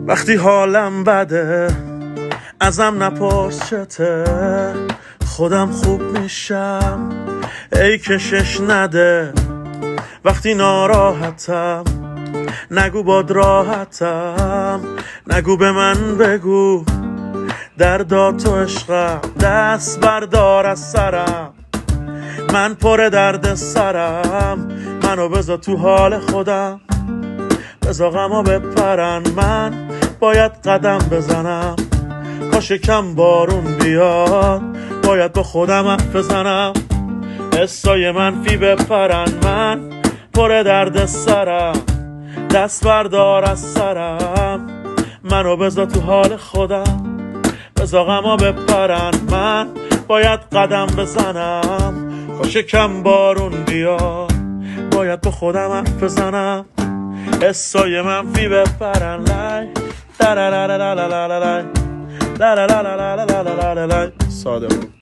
وقتی حالم بده ازم نپرس چته، خودم خوب میشم ای کشش نده. وقتی ناراحتم نگو باد راحتم، نگو به من بگو دردا تو عشقم. دست بردار از سرم، من پر درد سرم، منو بذار تو حال خودم، بذار غما بپرن. من باید قدم بزنم، کاش کم بارون بیاد، باید با خودم حرف بزنم. حسای منفی بپرن، من پر درد سرم، دست بردار از سرم، منو بذار تو حال خودم، بذار غما بپرن. من باید قدم بزنم، کاش کم بارون بیاد، باید با خودم حرف بزنم. حسای منفی بپرن، لای لا لا لا لا لا لا لا لا لا لا لا لا لا لا لا لا. ساده بود.